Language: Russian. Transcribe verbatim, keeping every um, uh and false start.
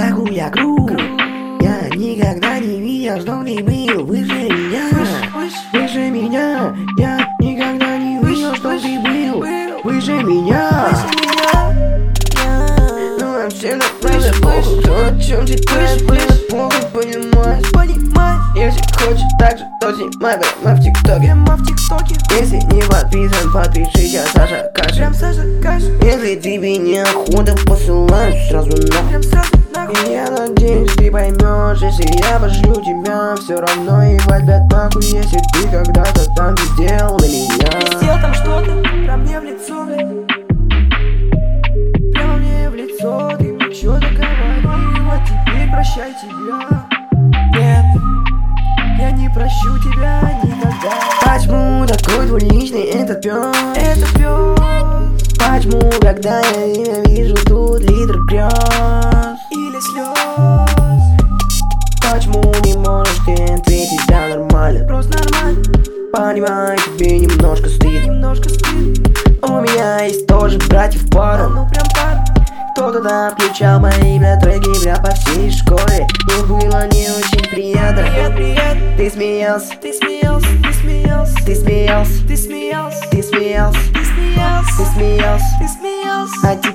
как у я круг. Я никогда не видел, что ты был выше меня. Выше меня. Я никогда не видел, что ты был выше меня. Ну вообще на правда похуй, кто о чем читает, было плохо понимать. Если хочешь так же, то снимай прямо в ТикТоке. Если не подписан, подпишись, я Саша Каша. Если тебе не охота, посылаю сразу нахуй. И я надеюсь, ты поймешь, если я пошлю тебя, все равно ебать бят нахуй, если ты когда-то там же сделал на меня. Сделал там что-то, прям мне в лицо, блядь. Прямо мне в лицо, ты мне что-то говорил, а теперь прощай тебя. Нет, я не прощу тебя никогда. Почему такой твой личный этот пёс? Это пёс. Почему, когда я тебя вижу, тут литр грёз Или слез. Почему не можешь ты ответить, да нормально? Просто нормально. Понимаю, тебе немножко стыд. Немножко стыд. У меня есть тоже братьев пара. Ну прям пара. Кто тогда включал мои, бля, треки, бля, по всей школе. Мне было не очень приятно. Привет, привет. Ты смеялся, Ты смеялся, ты смеялся, ты смеялся, ты смеялся, ты смеялся, ты смеялся, ты смеялся, ты смеялся. а теперь